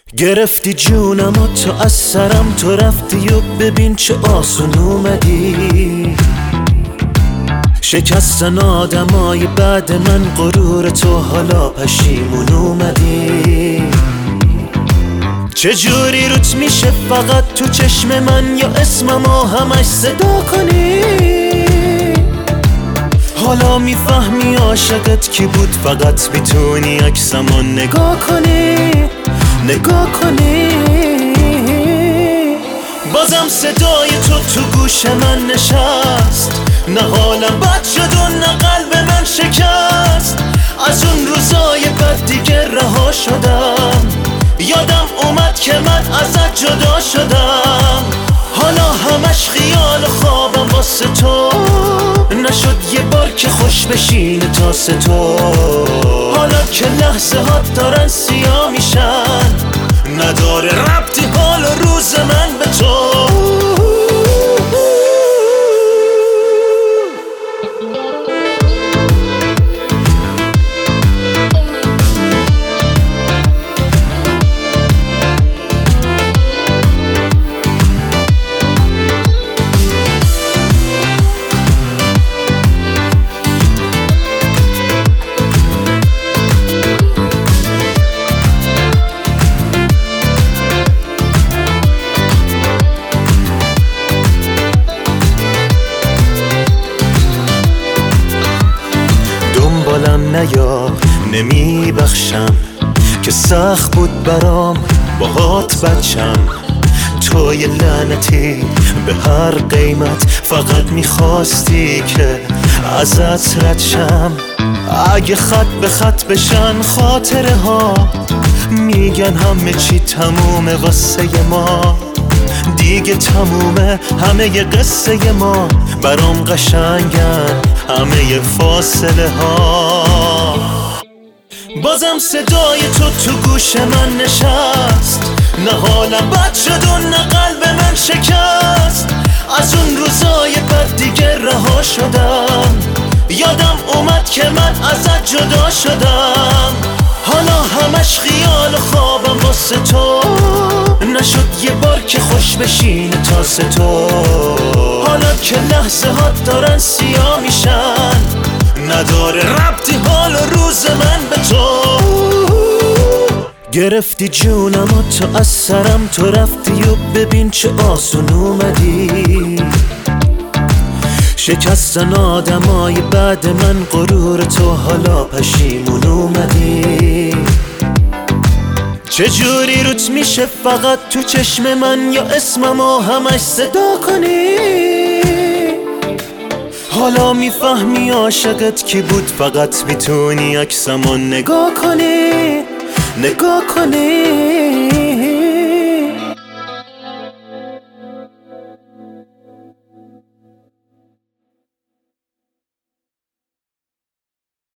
گرفتی جونم و تو از سرم تو رفتی و ببین چه آسون اومدی. شکستن آدمای بعد من غرور تو حالا پشیمون اومدی. چجوری روت میشه فقط تو چشم من یا اسممو همش صدا کنی؟ حالا میفهمی عاشقت کی بود، فقط میتونی عکسمو نگاه کنی. بازم صدای تو گوش من نشست، نه حالم بد شد و نه قلب من شکست. از اون روزای بد دیگه رها شدم، یادم اومد که من ازت جدا شدم. حالا همش خیال و خوابم واسه تو، نشد یه بار که خوش بشینه تاسه تو. حالا که لحظه هات دارن سیاه میشن، نداره ربطی حال و روز من به تو. دنبالم نیا، نمی بخشم که سخت بود برام باهات بچم. توی لعنتی به هر قیمت فقط میخواستی که ازت رد شم. اگه خط به خط بشن خاطره ها، میگن همه چی تمومه واسه ما. دیگه تمومه همه ی قصه ما، برام قشنگن همه ی فاصله ها. بازم صدای تو گوش من نشست، نه حالم بد شد و نه قلب من شکست. از اون روزای بد دیگه رها شدم، یادم اومد که من ازت جدا شدم. حالا همش خیال و خوابم واسه تو، نشد یه بار که خوش بشینه تاسه تو. حالا که لحظه هات دارن سیاه میشن، نداره ربطی حال و روز من به تو. گرفتی جونم و تو از سرم تو رفتی و ببین چه آسون اومدی. شکستن آدمای بعد من غرور تو حالا پشیمون اومدی. چجوری روت میشه فقط تو چشم من یا اسممو همش صدا کنی؟ حالا میفهمی عاشقت کی بود، فقط میتونی عکسمو نگاه کنی.